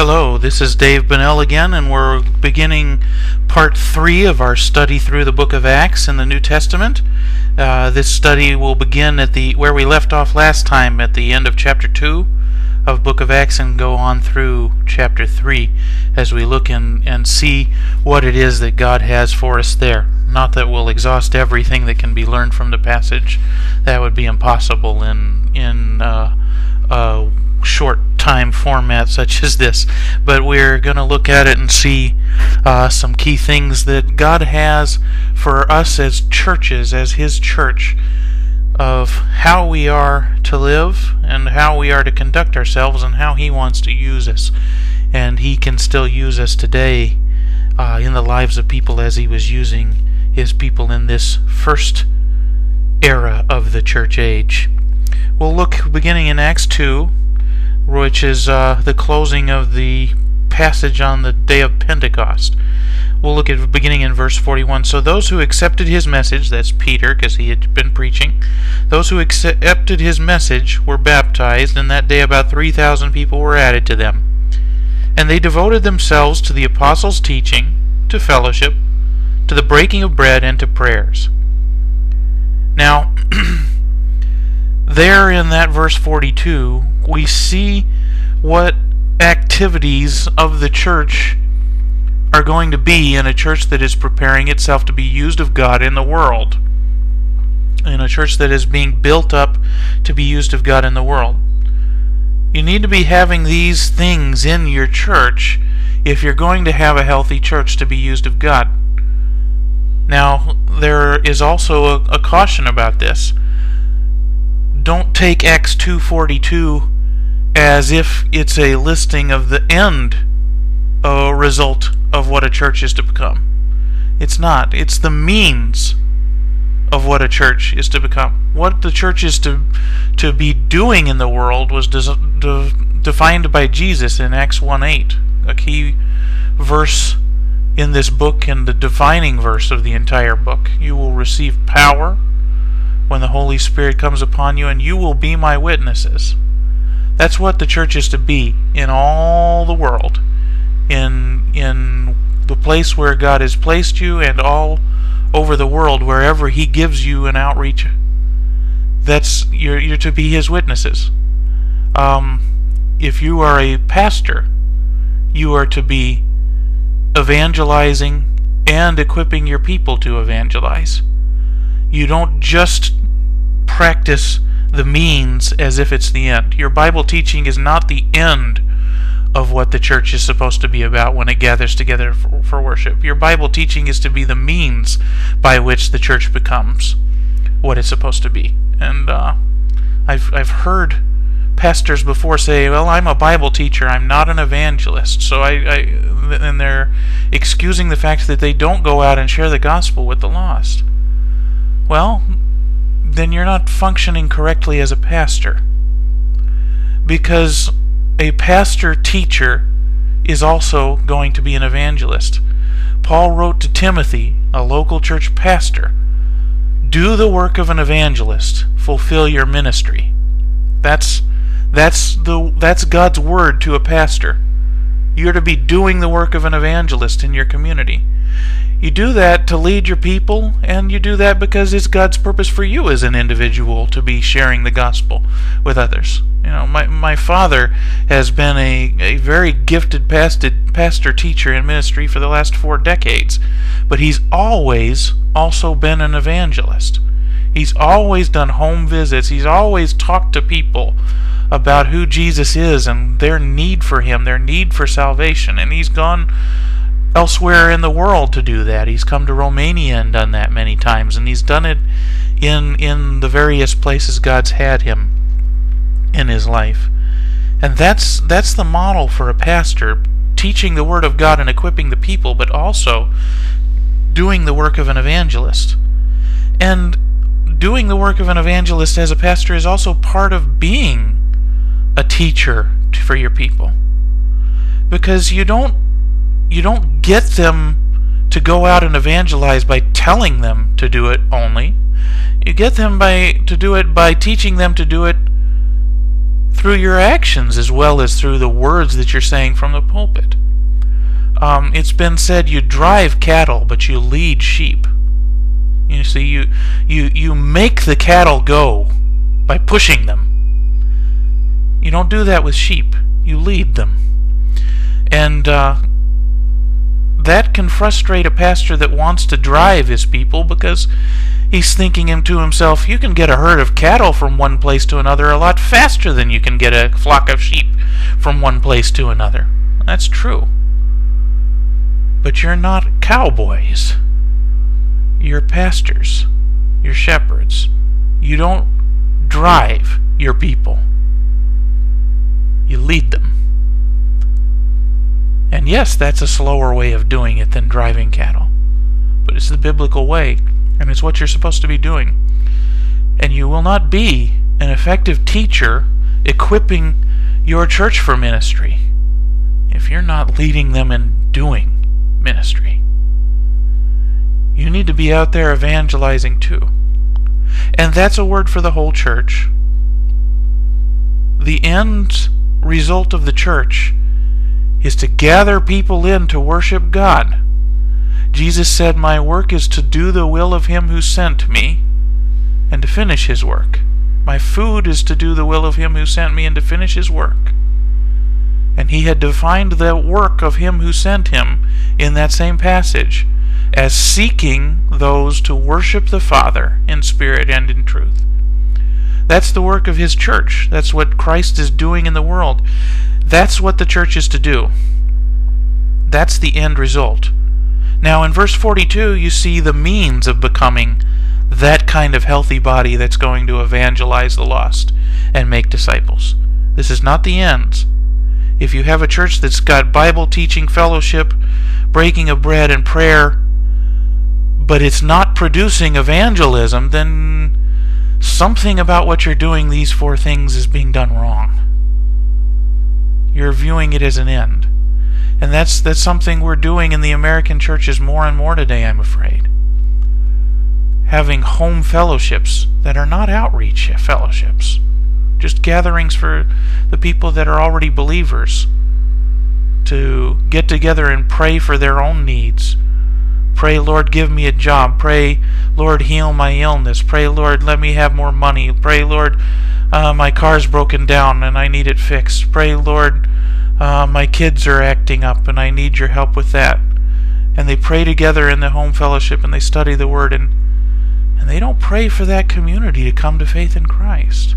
Hello, this is Dave Bunnell again, and we're beginning part 3 of our study through the book of Acts in the New Testament. This study will begin at where we left off last time, at the end of chapter 2 of book of Acts, and go on through chapter 3 as we look and see what it is that God has for us there. Not that we'll exhaust everything that can be learned from the passage. That would be impossible in a short time format such as this, but we're going to look at it and see some key things that God has for us as churches, as His church, of how we are to live and how we are to conduct ourselves and how He wants to use us. And He can still use us today in the lives of people as He was using His people in this first era of the church age. We'll look beginning in Acts 2, which is the closing of the passage on the day of Pentecost. We'll look at beginning in verse 41. So those who accepted his message, that's Peter, because he had been preaching, those who accepted his message were baptized, and that day about 3,000 people were added to them. And they devoted themselves to the apostles' teaching, to fellowship, to the breaking of bread, and to prayers. Now, there in that verse 42, we see what activities of the church are going to be in a church that is preparing itself to be used of God in the world. In a church that is being built up to be used of God in the world. You need to be having these things in your church if you're going to have a healthy church to be used of God. Now, there is also a caution about this. Don't take Acts 2:42 as if it's a listing of the end result of what a church is to become. It's not. It's the means of what a church is to become. What the church is to be doing in the world was defined by Jesus in Acts 1:8, a key verse in this book and the defining verse of the entire book. You will receive power when the Holy Spirit comes upon you, and you will be my witnesses. That's what the church is to be in all the world, in the place where God has placed you, and all over the world, wherever He gives you an outreach. You're to be His witnesses. If you are a pastor, you are to be evangelizing and equipping your people to evangelize. You don't just practice the means as if it's the end. Your Bible teaching is not the end of what the church is supposed to be about when it gathers together for worship. Your Bible teaching is to be the means by which the church becomes what it's supposed to be. And I've heard pastors before say, well, I'm a Bible teacher, I'm not an evangelist. So and they're excusing the fact that they don't go out and share the gospel with the lost. Well, then you're not functioning correctly as a pastor. Because a pastor-teacher is also going to be an evangelist. Paul wrote to Timothy, a local church pastor, do the work of an evangelist, fulfill your ministry. That's God's word to a pastor. You're to be doing the work of an evangelist in your community. You do that to lead your people, and you do that because it's God's purpose for you as an individual to be sharing the gospel with others. You know, my father has been a very gifted pastor teacher in ministry for the last 4 decades, but he's always also been an evangelist. He's always done home visits. He's always talked to people about who Jesus is and their need for Him, their need for salvation, and he's gone elsewhere in the world to do that. He's come to Romania and done that many times, and he's done it in the various places God's had him in his life. And that's the model for a pastor, teaching the Word of God and equipping the people, but also doing the work of an evangelist. And doing the work of an evangelist as a pastor is also part of being a teacher for your people. Because you don't get them to go out and evangelize by telling them to do it only. You get them to do it by teaching them to do it through your actions as well as through the words that you're saying from the pulpit. It's been said you drive cattle, but you lead sheep. You see, you make the cattle go by pushing them. You don't do that with sheep. You lead them. And that can frustrate a pastor that wants to drive his people, because he's thinking to himself, you can get a herd of cattle from one place to another a lot faster than you can get a flock of sheep from one place to another. That's true. But you're not cowboys. You're pastors. You're shepherds. You don't drive your people. You lead them. And yes, that's a slower way of doing it than driving cattle. But it's the biblical way, and it's what you're supposed to be doing. And you will not be an effective teacher equipping your church for ministry if you're not leading them in doing ministry. You need to be out there evangelizing too. And that's a word for the whole church. The end result of the church is to gather people in to worship God. Jesus said, my work is to do the will of him who sent me and to finish his work. My food is to do the will of him who sent me and to finish his work. And he had defined the work of him who sent him in that same passage as seeking those to worship the Father in spirit and in truth. That's the work of his church. That's what Christ is doing in the world. That's what the church is to do. That's the end result. Now in verse 42 you see the means of becoming that kind of healthy body that's going to evangelize the lost and make disciples. This is not the end. If you have a church that's got Bible teaching, fellowship, breaking of bread, and prayer, but it's not producing evangelism, then something about what you're doing, these four things, is being done wrong. You're viewing it as an end. And that's something we're doing in the American churches more and more today, I'm afraid. Having home fellowships that are not outreach fellowships. Just gatherings for the people that are already believers to get together and pray for their own needs. Pray, Lord, give me a job. Pray, Lord, heal my illness. Pray, Lord, let me have more money. Pray, Lord, my car's broken down and I need it fixed. Pray, Lord, my kids are acting up and I need your help with that. And they pray together in the home fellowship and they study the Word, and they don't pray for that community to come to faith in Christ.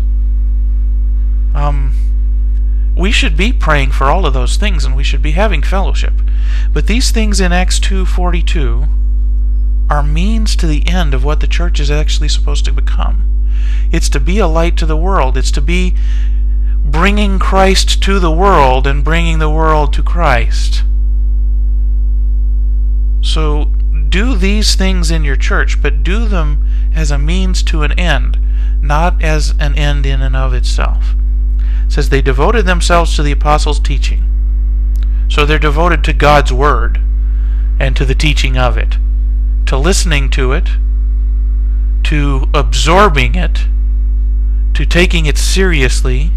We should be praying for all of those things, and we should be having fellowship. But these things in Acts 2:42 are means to the end of what the church is actually supposed to become. It's to be a light to the world. It's to be bringing Christ to the world and bringing the world to Christ. So do these things in your church, but do them as a means to an end, not as an end in and of itself. It says they devoted themselves to the apostles' teaching. So they're devoted to God's Word and to the teaching of it, to listening to it, to absorbing it, to taking it seriously,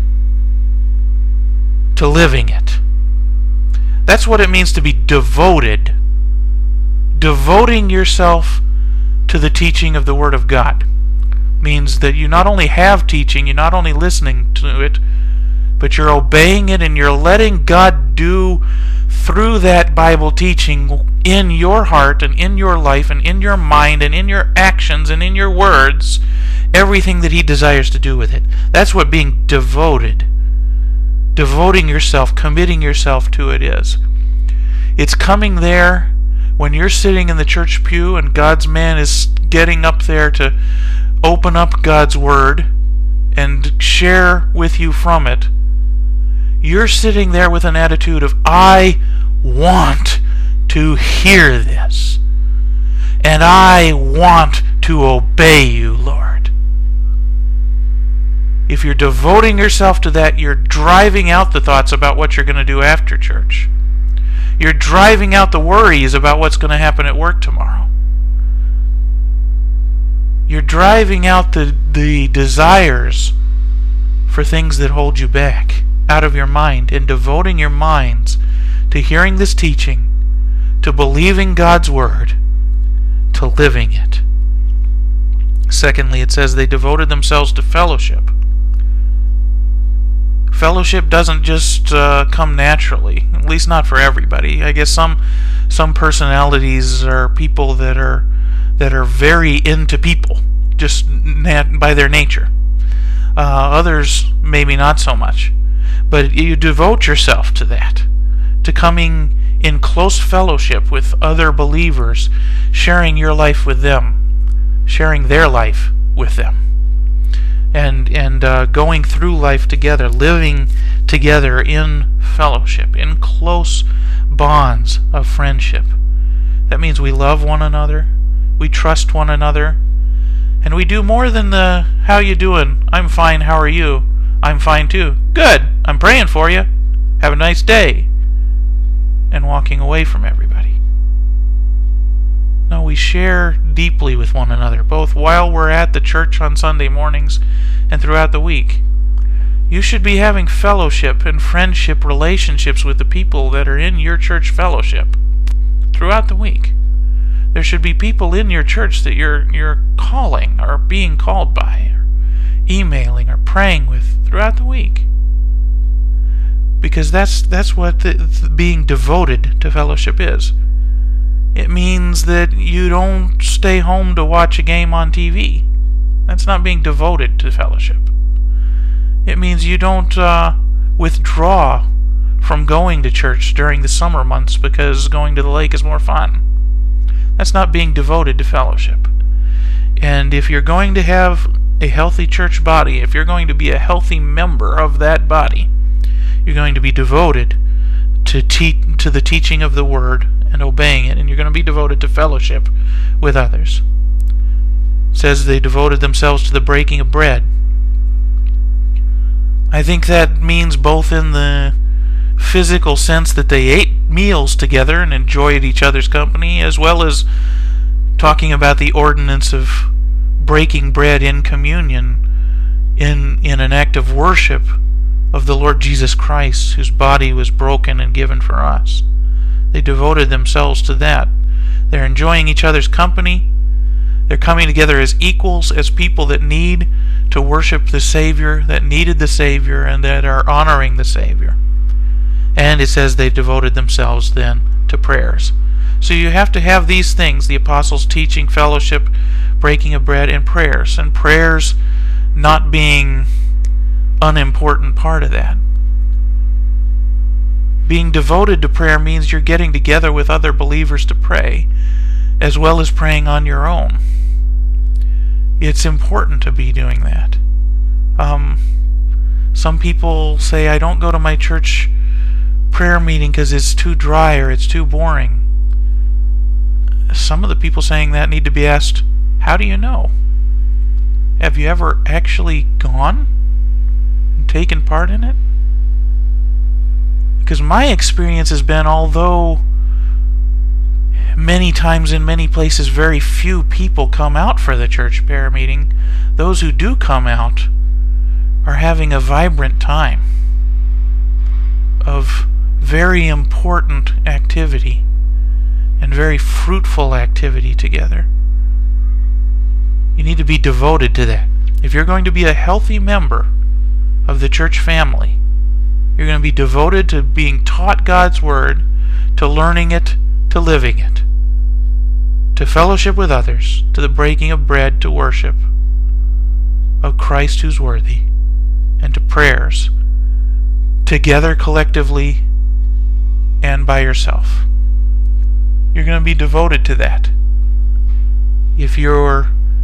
to living it. That's what it means to be devoted. Devoting yourself to the teaching of the Word of God means that you not only have teaching, you're not only listening to it, but you're obeying it and you're letting God do through that Bible teaching in your heart and in your life and in your mind and in your actions and in your words everything that He desires to do with it. That's what being devoted, devoting yourself, committing yourself to it is. It's coming there when you're sitting in the church pew and God's man is getting up there to open up God's Word and share with you from it. You're sitting there with an attitude of, I want to hear this, and I want to obey you, Lord. If you're devoting yourself to that, you're driving out the thoughts about what you're going to do after church. You're driving out the worries about what's going to happen at work tomorrow. You're driving out the desires for things that hold you back out of your mind, and devoting your minds to hearing this teaching, to believing God's Word, to living it. Secondly, it says they devoted themselves to fellowship. Fellowship doesn't just come naturally, at least not for everybody. I guess some personalities are people that are very into people, just by their nature. Others maybe not so much. But you devote yourself to that, to coming in close fellowship with other believers, sharing your life with them, sharing their life with them, and going through life together, living together in fellowship, in close bonds of friendship. That means we love one another, we trust one another, and we do more than the "how you doing? I'm fine, how are you? I'm fine too. Good, I'm praying for you. Have a nice day," and walking away from everybody. No, we share deeply with one another, both while we're at the church on Sunday mornings and throughout the week. You should be having fellowship and friendship relationships with the people that are in your church fellowship throughout the week. There should be people in your church that you're calling or being called by, or emailing or praying with throughout the week. Because that's what being devoted to fellowship is. It means that you don't stay home to watch a game on TV. That's not being devoted to fellowship. It means you don't withdraw from going to church during the summer months because going to the lake is more fun. That's not being devoted to fellowship. And if you're going to have a healthy church body, if you're going to be a healthy member of that body, you're going to be devoted to the teaching of the Word and obeying it, and you're going to be devoted to fellowship with others. It says they devoted themselves to the breaking of bread. I think that means both in the physical sense that they ate meals together and enjoyed each other's company, as well as talking about the ordinance of breaking bread in communion in an act of worship of the Lord Jesus Christ, whose body was broken and given for us. They devoted themselves to that. They're enjoying each other's company. They're coming together as equals, as people that need to worship the Savior, that needed the Savior, and that are honoring the Savior. And it says they devoted themselves then to prayers. So you have to have these things: the apostles' teaching, fellowship, breaking of bread, and prayers. And prayers not being unimportant part of that. Being devoted to prayer means you're getting together with other believers to pray, as well as praying on your own. It's important to be doing that. Some people say, "I don't go to my church prayer meeting because it's too dry or it's too boring." Some of the people saying that need to be asked, how do you know? Have you ever actually gone and taken part in it? Because my experience has been, although many times in many places very few people come out for the church prayer meeting, those who do come out are having a vibrant time of very important activity and very fruitful activity together. You need to be devoted to that. If you're going to be a healthy member of the church family, you're going to be devoted to being taught God's Word, to learning it, to living it, to fellowship with others, to the breaking of bread, to worship of Christ who's worthy, and to prayers, together collectively and by yourself. You're going to be devoted to that if you're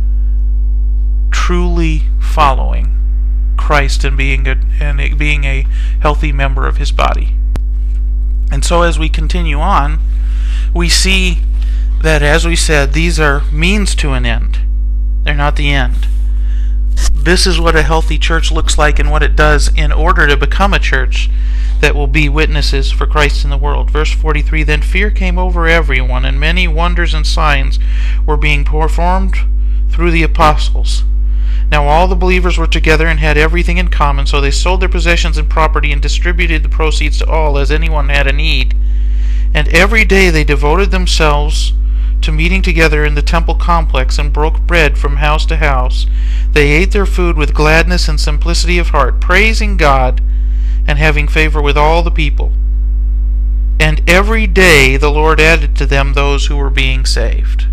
truly following Christ and being a healthy member of His body. And so as we continue on, we see that, as we said, these are means to an end. They're not the end. This is what a healthy church looks like and what it does in order to become a church that will be witnesses for Christ in the world. Verse 43, "Then fear came over everyone, and many wonders and signs were being performed through the apostles. Now all the believers were together and had everything in common, so they sold their possessions and property and distributed the proceeds to all as anyone had a need. And every day they devoted themselves to meeting together in the temple complex and broke bread from house to house. They ate their food with gladness and simplicity of heart, praising God and having favor with all the people. And every day the Lord added to them those who were being saved.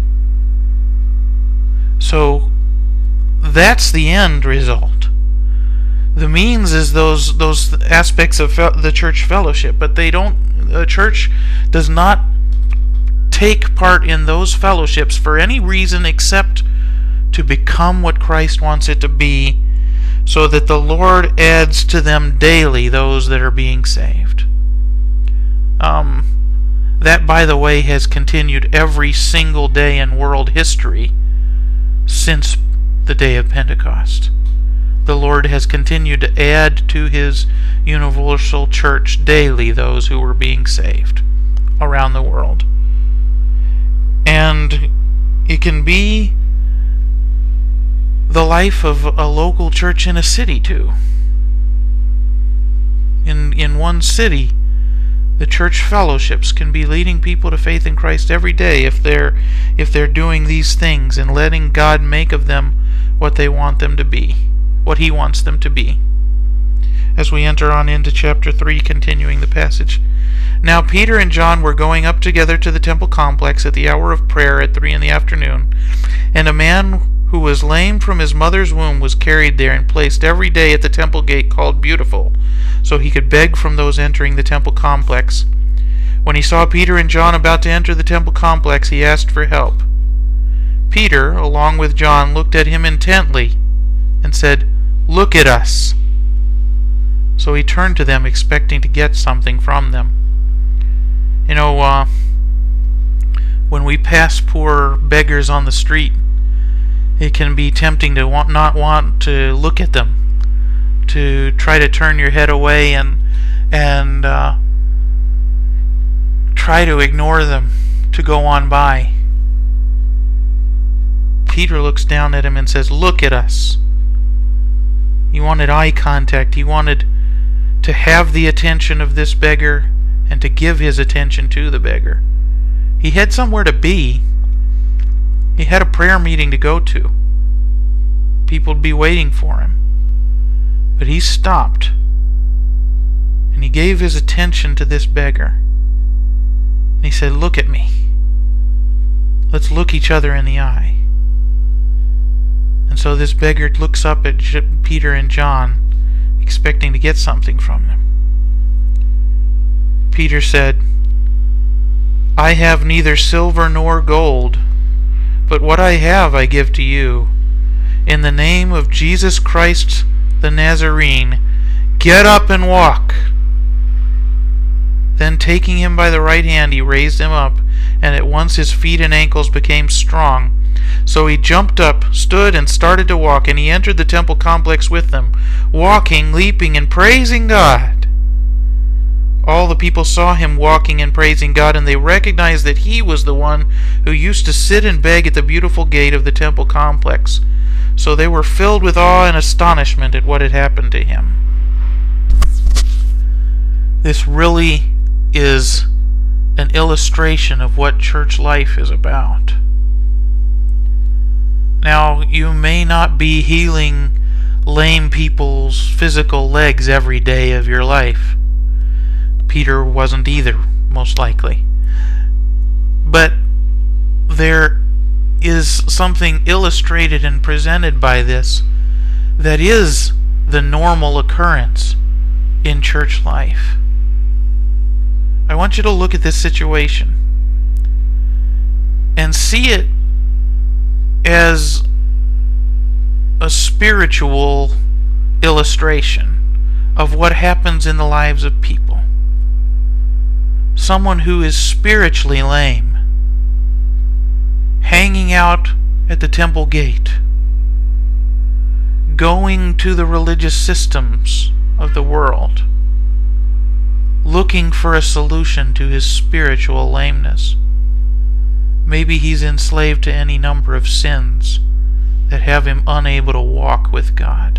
So that's the end result. The means is those aspects of the church fellowship, but the church does not take part in those fellowships for any reason except to become what Christ wants it to be, so that the Lord adds to them daily those that are being saved. That, by the way, has continued every single day in world history since the day of Pentecost. The Lord has continued to add to His universal church daily those who were being saved around the world. And it can be the life of a local church in a city too. In one city, the church fellowships can be leading people to faith in Christ every day if they're doing these things and letting God make of them what they want them to be, what He wants them to be. As we enter on into chapter 3, continuing the passage. Now Peter and John were going up together to the temple complex at the hour of prayer at 3 p.m, and a man who was lame from his mother's womb was carried there and placed every day at the temple gate called Beautiful, so he could beg from those entering the temple complex. When he saw Peter and John about to enter the temple complex, he asked for help. Peter, along with John, looked at him intently and said, "Look at us." So he turned to them, expecting to get something from them. You know, when we pass poor beggars on the street, it can be tempting to not want to look at them, to try to turn your head away and try to ignore them, to go on by. Peter looks down at him and says, "Look at us." He wanted eye contact. He wanted to have the attention of this beggar and to give his attention to the beggar. He had somewhere to be. He had a prayer meeting to go to. People would be waiting for him. But he stopped and he gave his attention to this beggar. And he said, "Look at me. Let's look each other in the eye." And so this beggar looks up at Peter and John, expecting to get something from them. Peter said, "I have neither silver nor gold, but what I have I give to you. In the name of Jesus Christ the Nazarene, get up and walk." Then taking him by the right hand, he raised him up, and at once his feet and ankles became strong. So he jumped up, stood, and started to walk, and he entered the temple complex with them, walking, leaping, and praising God. All the people saw him walking and praising God, and they recognized that he was the one who used to sit and beg at the Beautiful gate of the temple complex. So they were filled with awe and astonishment at what had happened to him. This really is an illustration of what church life is about. Now, you may not be healing lame people's physical legs every day of your life. Peter wasn't either, most likely. But there is something illustrated and presented by this that is the normal occurrence in church life. I want you to look at this situation and see it as a spiritual illustration of what happens in the lives of people. Someone who is spiritually lame, hanging out at the temple gate, going to the religious systems of the world, looking for a solution to his spiritual lameness. Maybe he's enslaved to any number of sins that have him unable to walk with God.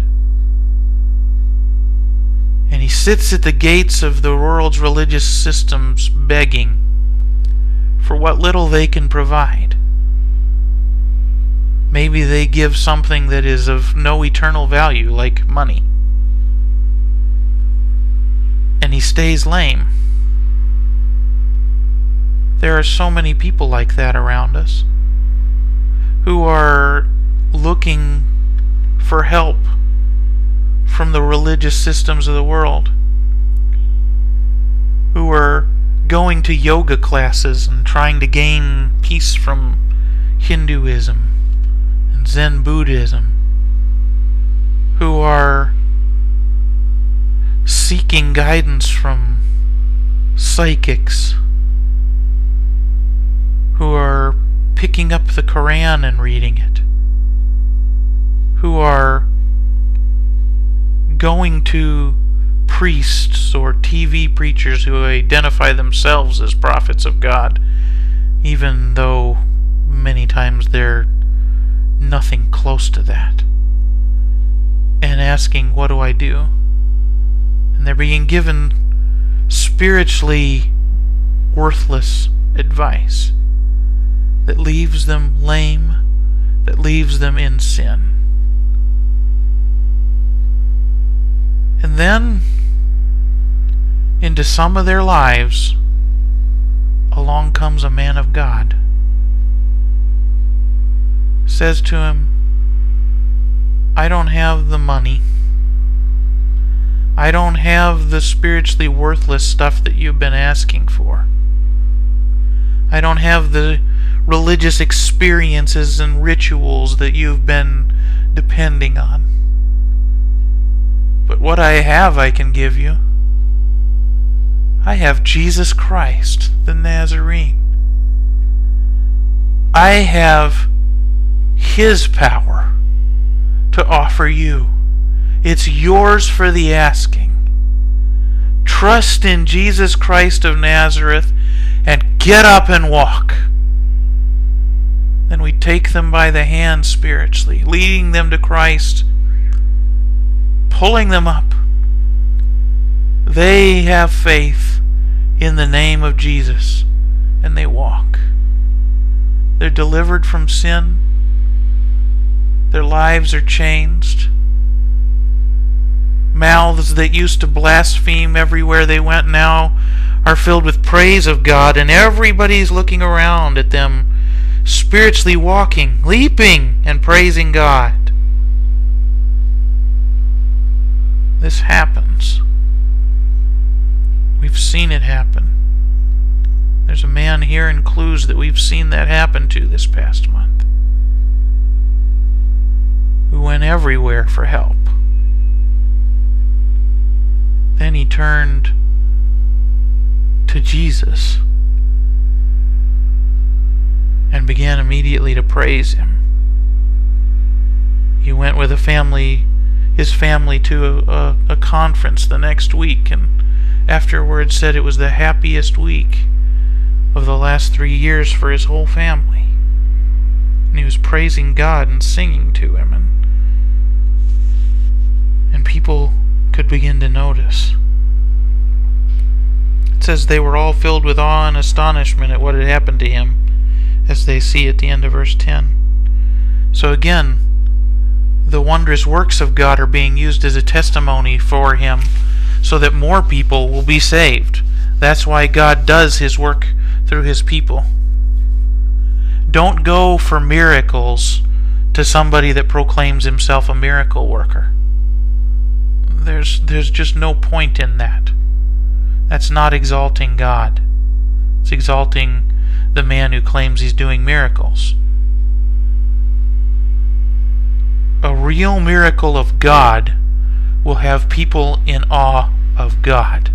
And he sits at the gates of the world's religious systems begging for what little they can provide. Maybe they give something that is of no eternal value, like money. And he stays lame. There are so many people like that around us who are looking for help from the religious systems of the world, who are going to yoga classes and trying to gain peace from Hinduism and Zen Buddhism, who are seeking guidance from psychics, who are picking up the Quran and reading it, who are going to priests or TV preachers who identify themselves as prophets of God, even though many times they're nothing close to that, and asking, what do I do? And they're being given spiritually worthless advice that leaves them lame, that leaves them in sin. And then, into some of their lives, along comes a man of God. Says to him, I don't have the money. I don't have the spiritually worthless stuff that you've been asking for. I don't have the religious experiences and rituals that you've been depending on. But what I have I can give you. I have Jesus Christ, the Nazarene. I have His power to offer you. It's yours for the asking. Trust in Jesus Christ of Nazareth and get up and walk. Then we take them by the hand spiritually, leading them to Christ, pulling them up. They have faith in the name of Jesus, and they walk. They're delivered from sin. Their lives are changed. Mouths that used to blaspheme everywhere they went now are filled with praise of God, and everybody's looking around at them spiritually walking, leaping, and praising God. This happens. We've seen it happen. There's a man here in Clues that we've seen that happen to this past month, who went everywhere for help. Then he turned to Jesus and began immediately to praise Him. He went with his family to a conference the next week, and afterwards said it was the happiest week of the last 3 years for his whole family. And he was praising God and singing to Him, and people could begin to notice. It says they were all filled with awe and astonishment at what had happened to him, as they see at the end of verse 10. So again, the wondrous works of God are being used as a testimony for him so that more people will be saved. That's why God does His work through His people. Don't go for miracles to somebody that proclaims himself a miracle worker. There's just no point in that. That's not exalting God. It's exalting the man who claims he's doing miracles. A real miracle of God will have people in awe of God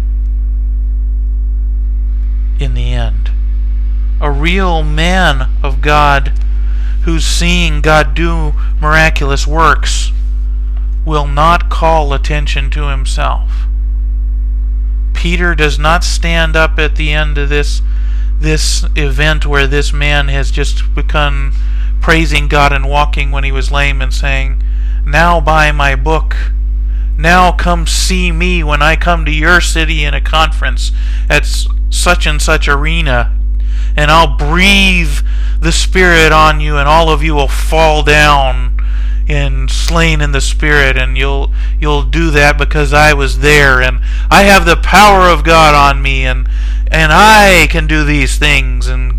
in the end. A real man of God who's seeing God do miraculous works will not call attention to himself. Peter does not stand up at the end of this event where this man has just become praising God and walking when he was lame and saying, "Now buy my book. Now come see me when I come to your city in a conference at such and such arena, and I'll breathe the Spirit on you, and all of you will fall down and slain in the Spirit, and you'll do that because I was there, and I have the power of God on me, and I can do these things, and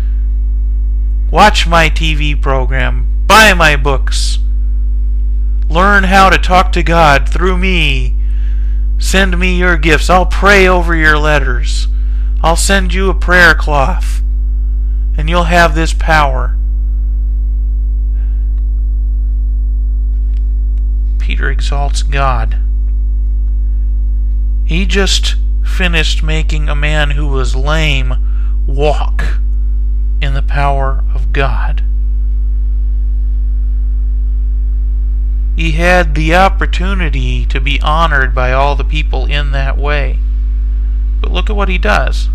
watch my TV program, buy my books, learn how to talk to God through me, send me your gifts, I'll pray over your letters, I'll send you a prayer cloth, and you'll have this power." Peter exalts God. He just finished making a man who was lame walk in the power of God. He had the opportunity to be honored by all the people in that way. But look at what he does.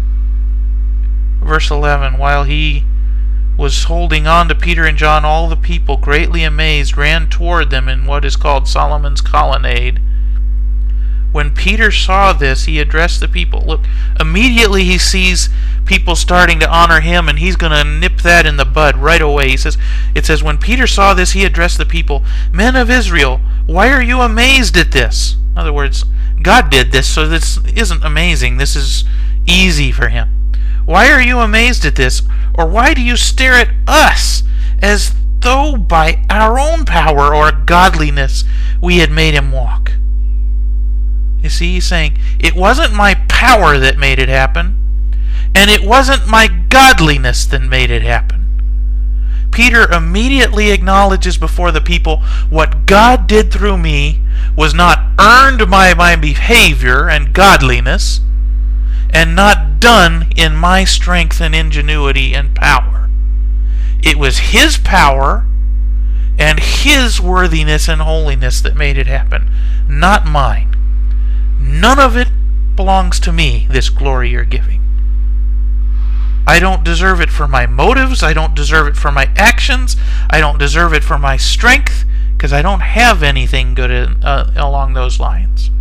Verse 11, while he was holding on to Peter and John, all the people, greatly amazed, ran toward them in what is called Solomon's Colonnade. When Peter saw this, he addressed the people. Look, immediately he sees people starting to honor him, and he's going to nip that in the bud right away. It says, when Peter saw this, he addressed the people, "Men of Israel, why are you amazed at this?" In other words, God did this, so this isn't amazing. This is easy for him. "Why are you amazed at this? Or why do you stare at us as though by our own power or godliness we had made him walk?" You see, he's saying, it wasn't my power that made it happen, and it wasn't my godliness that made it happen. Peter immediately acknowledges before the people, what God did through me was not earned by my behavior and godliness, and not done in my strength and ingenuity and power. It was his power and his worthiness and holiness that made it happen, not mine. None of it belongs to me, this glory you're giving. I don't deserve it for my motives. I don't deserve it for my actions. I don't deserve it for my strength, because I don't have anything good along those lines.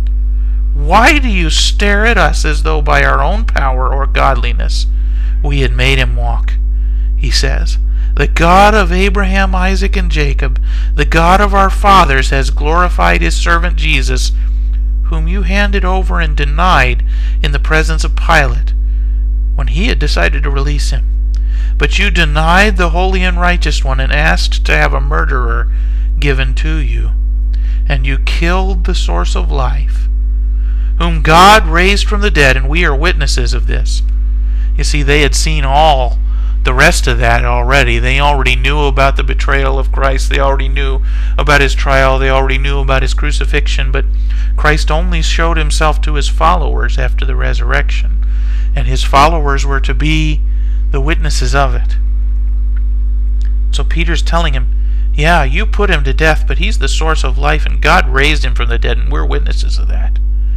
Why do you stare at us as though by our own power or godliness we had made him walk? He says, "The God of Abraham, Isaac, and Jacob, the God of our fathers, has glorified his servant Jesus, whom you handed over and denied in the presence of Pilate when he had decided to release him. But you denied the holy and righteous one and asked to have a murderer given to you. And you killed the source of life, whom God raised from the dead, and we are witnesses of this." You see, they had seen all the rest of that already. They already knew about the betrayal of Christ. They already knew about his trial. They already knew about his crucifixion. But Christ only showed himself to his followers after the resurrection. And his followers were to be the witnesses of it. So Peter's telling him, yeah, you put him to death, but he's the source of life, and God raised him from the dead, and we're witnesses of that.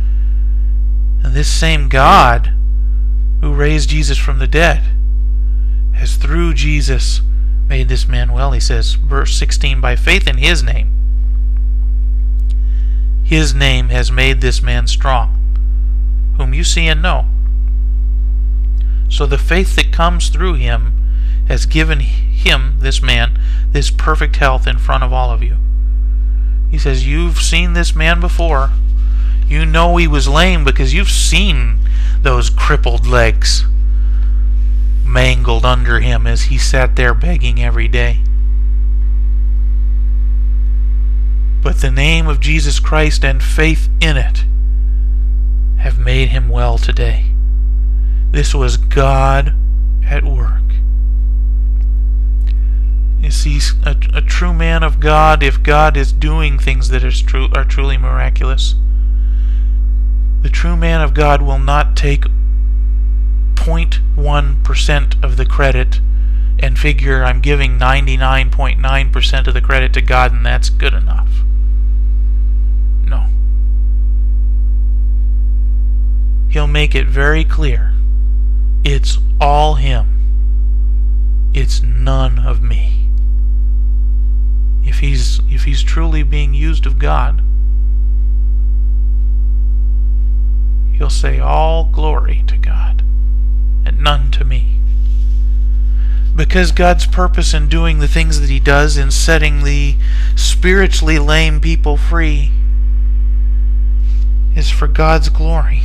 And this same God who raised Jesus from the dead has through Jesus made this man well. He says, verse 16, by faith in his name has made this man strong, whom you see and know. So the faith that comes through him has given him, this man, this perfect health in front of all of you. He says, you've seen this man before. You know he was lame because you've seen those crippled legs mangled under him as he sat there begging every day. But the name of Jesus Christ and faith in it have made him well today. This was God at work. You see, a true man of God, if God is doing things that are truly miraculous, the true man of God will not take 0.1% of the credit and figure I'm giving 99.9% of the credit to God and that's good enough. No. He'll make it very clear. It's all him. It's none of me. if he's truly being used of God, he'll say, all glory to God and none to me. Because God's purpose in doing the things that he does, in setting the spiritually lame people free, is for God's glory.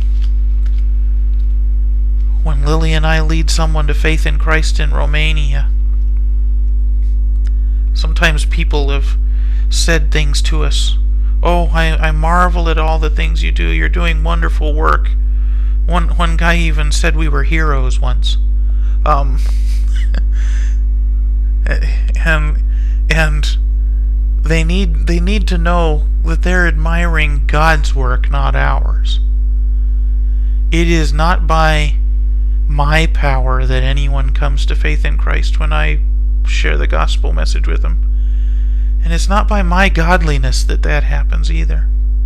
When Lily and I lead someone to faith in Christ in Romania, sometimes people have said things to us. Oh, I marvel at all the things you do. You're doing wonderful work. One guy even said we were heroes once. And they need to know that they're admiring God's work, not ours. It is not by my power that anyone comes to faith in Christ when I share the gospel message with them. And it's not by my godliness that happens either.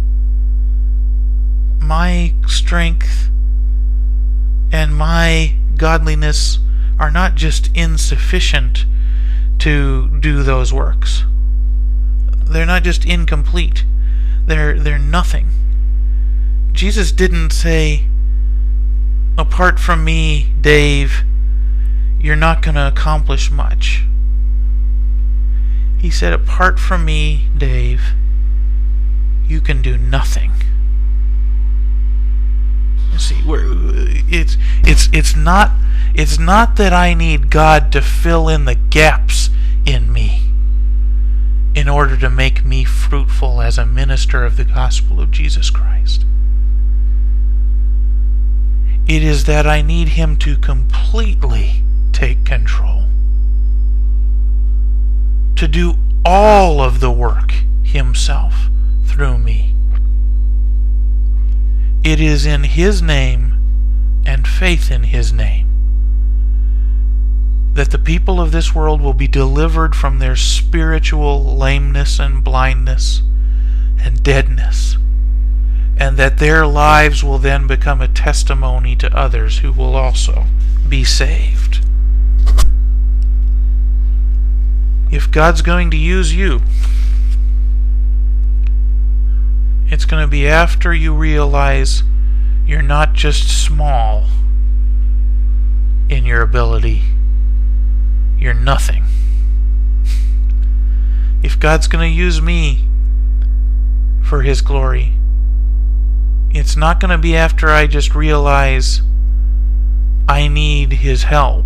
My strength and my godliness are not just insufficient to do those works. They're not just incomplete. They're nothing. Jesus didn't say, apart from me, Dave, you're not going to accomplish much. He said, apart from me, Dave, you can do nothing. You see, it's not that I need God to fill in the gaps in me in order to make me fruitful as a minister of the gospel of Jesus Christ. It is that I need him to completely take control, to do all of the work himself through me. It is in his name and faith in his name that the people of this world will be delivered from their spiritual lameness and blindness and deadness, and that their lives will then become a testimony to others who will also be saved. If God's going to use you, it's going to be after you realize you're not just small in your ability, you're nothing. If God's going to use me for his glory, it's not going to be after I just realize I need his help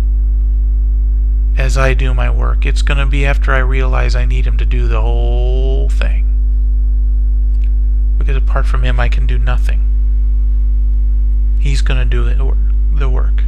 as I do my work. It's going to be after I realize I need him to do the whole thing. Because apart from him, I can do nothing. He's going to do the work.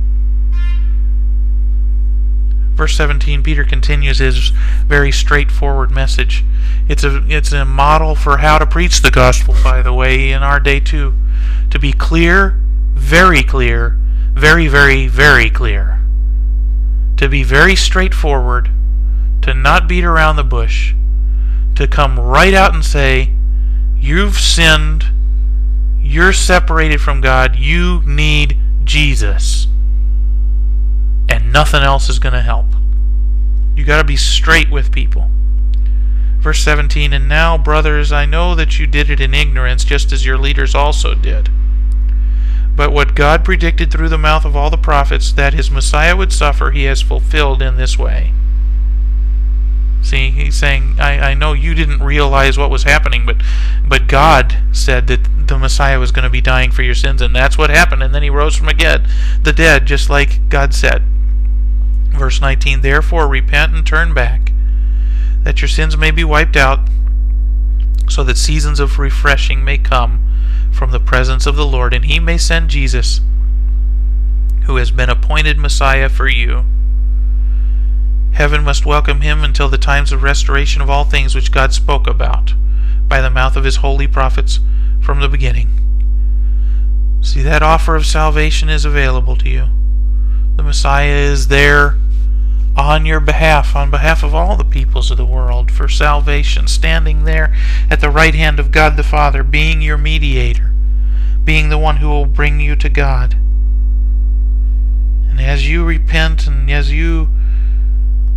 Verse 17, Peter continues his very straightforward message. It's a model for how to preach the gospel, by the way, in our day too. To be clear, very, very, very clear. To be very straightforward, to not beat around the bush, to come right out and say, you've sinned, you're separated from God, you need Jesus, and nothing else is going to help. You got to be straight with people. Verse 17, and now, brothers, I know that you did it in ignorance, just as your leaders also did. But what God predicted through the mouth of all the prophets, that his Messiah would suffer, he has fulfilled in this way. See, he's saying, I know you didn't realize what was happening, but God said that the Messiah was going to be dying for your sins, and that's what happened, and then he rose from the dead, just like God said. Verse 19, therefore repent and turn back, that your sins may be wiped out, so that seasons of refreshing may come from the presence of the Lord, and he may send Jesus, who has been appointed Messiah for you. Heaven must welcome him until the times of restoration of all things which God spoke about by the mouth of his holy prophets from the beginning. See, that offer of salvation is available to you. The Messiah is there on your behalf, on behalf of all the peoples of the world, for salvation, standing there at the right hand of God the Father, being your mediator, being the one who will bring you to God. And as you repent and as you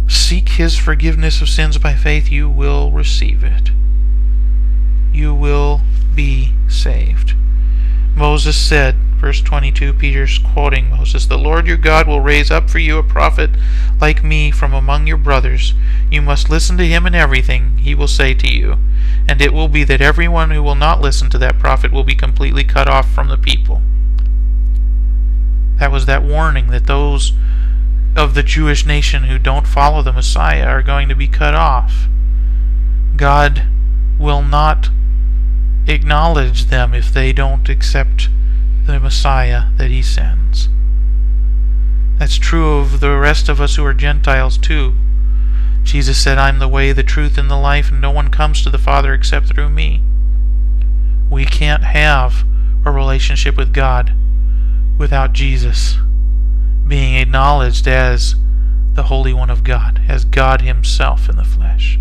seek His forgiveness of sins by faith, you will receive it. You will be saved. Moses said, verse 22, Peter's quoting Moses, "The Lord your God will raise up for you a prophet like me from among your brothers. You must listen to him in everything he will say to you. And it will be that everyone who will not listen to that prophet will be completely cut off from the people." That was that warning that those of the Jewish nation who don't follow the Messiah are going to be cut off. God will not acknowledge them if they don't accept the Messiah that He sends. That's true of the rest of us who are Gentiles too. Jesus said, "I'm the way, the truth, and the life, and no one comes to the Father except through me." We can't have a relationship with God without Jesus being acknowledged as the Holy One of God, as God Himself in the flesh.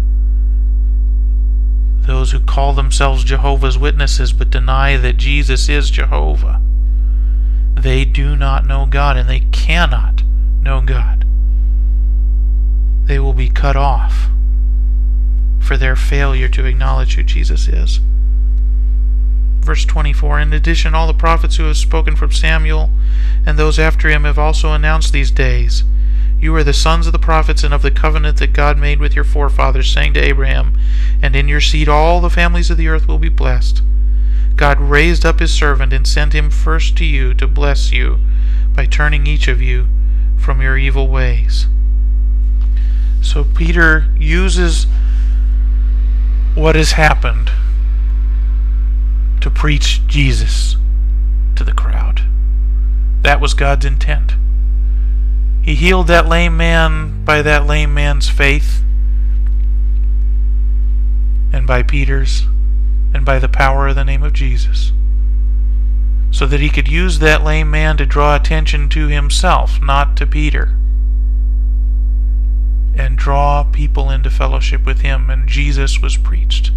Those who call themselves Jehovah's Witnesses but deny that Jesus is Jehovah, they do not know God, and they cannot know God. They will be cut off for their failure to acknowledge who Jesus is. Verse 24, "In addition, all the prophets who have spoken from Samuel and those after him have also announced these days. You are the sons of the prophets and of the covenant that God made with your forefathers, saying to Abraham, 'And in your seed all the families of the earth will be blessed.' God raised up His servant and sent him first to you to bless you by turning each of you from your evil ways." So Peter uses what has happened to preach Jesus to the crowd. That was God's intent. He healed that lame man by that lame man's faith, and by Peter's, and by the power of the name of Jesus, so that He could use that lame man to draw attention to Himself, not to Peter, and draw people into fellowship with Him, and Jesus was preached.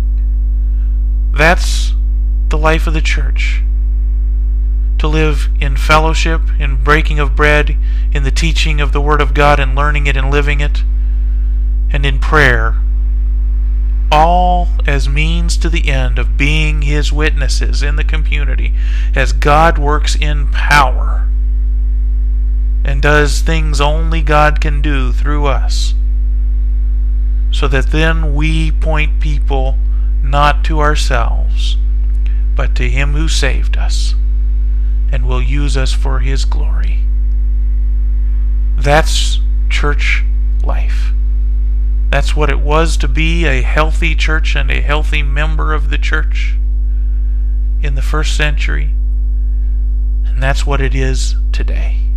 That's the life of the church. To live in fellowship, in breaking of bread, in the teaching of the Word of God, and learning it and living it, and in prayer, all as means to the end of being His witnesses in the community, as God works in power and does things only God can do through us, so that then we point people not to ourselves, but to Him who saved us and will use us for His glory. That's church life. That's what it was to be a healthy church and a healthy member of the church in the first century. And that's what it is today.